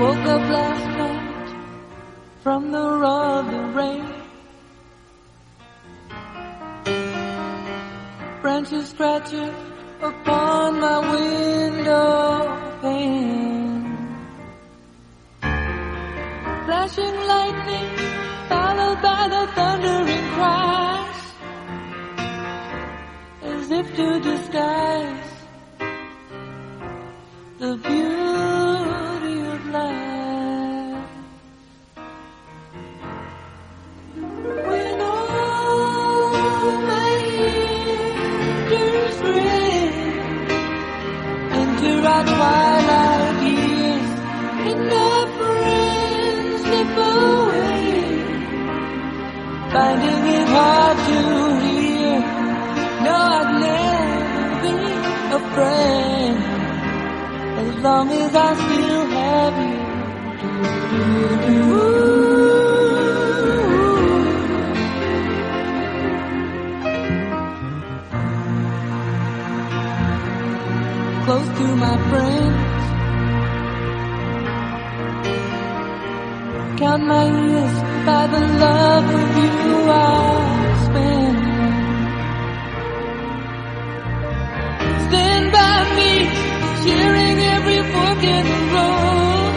Woke up last night from the roar of the rain. Branches scratching upon my window pane. Flashing lightning followed by the thundering crash, as if to disguise the beauty of life. When all my years ring into our twilight years, and our friends slip away, finding it hard to hear. No, I'd never be a friend as long as I still have you. Close to my friends, count my years by the love with you I spend. Stand by me, sharing every fork in the road.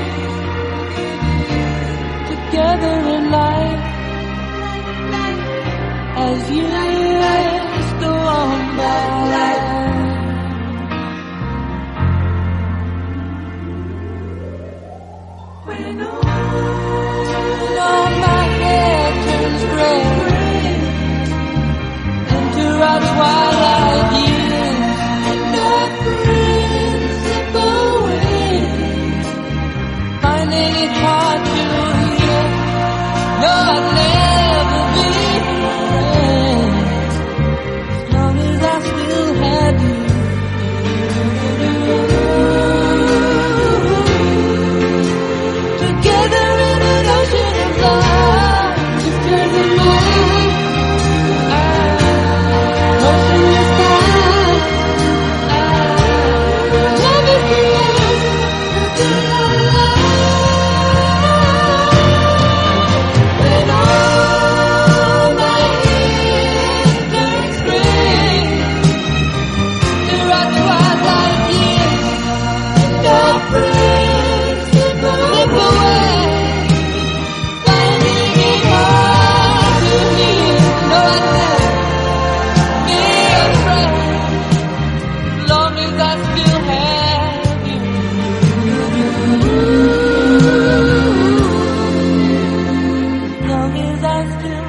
Together in life, as years go on by. When all my hair turns gray into our twilight years, and our friends slip away, finding it hard to hear. No, I'll never be friends as long as I still have you. Together in an ocean of love, just in mind, ocean is time. Love is the answer to our life. When all my years turn spring to our twilight years, and our friends slip away, finding it hard to hear. No, I'd never be a friend as long as I still have you. As long as I still